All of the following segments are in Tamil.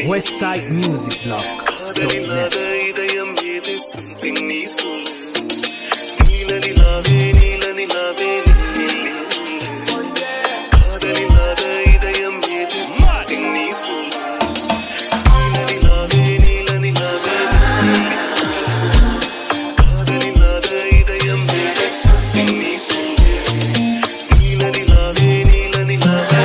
Westside Music Blog. காதலில்லாத இதயம் ஏது something நீ சொல்லு. நீல நிலாவே நீல நிலாவே நில்லில் காதலில்லாத இதயம் ஏது something நீ சொல்லு. நீல நிலாவே நீல நிலாவே காதலில்லாத இதயம் ஏது something நீ சொல்லு. நீல நிலாவே நீல நிலாவே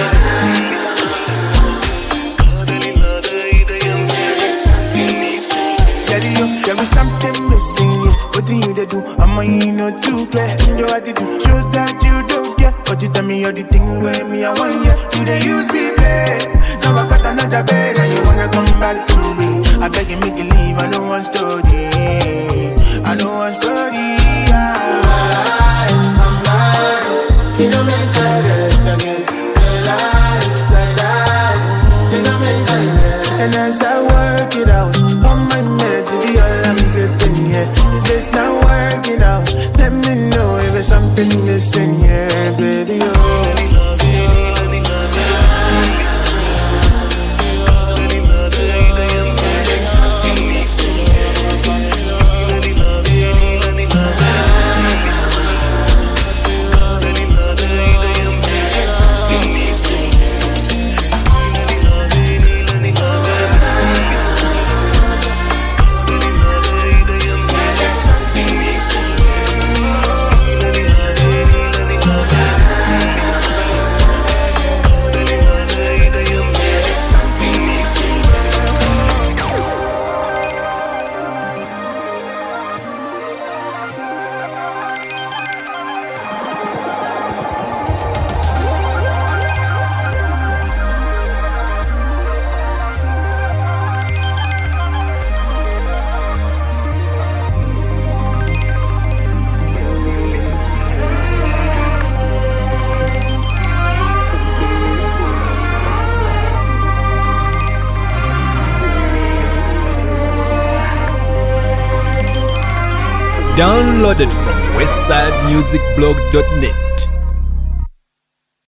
there is something missing, yeah. What do you do? I'm not too clear. Your attitude shows that you don't care. But you tell me all the thing where me I want, yeah. You they use me, babe. Now I got another bed and you wanna come back to me. I beg you make you leave. I know one story. I know one story. I'm lying. You don't make the rest again. Your life's like that. You don't make the rest. And as I work it out, on my meds, it be all I'm sipping, yeah. If it's not working out, let me know if there's something missing, yeah, baby, oh. Downloaded from westsidemusicblog.net.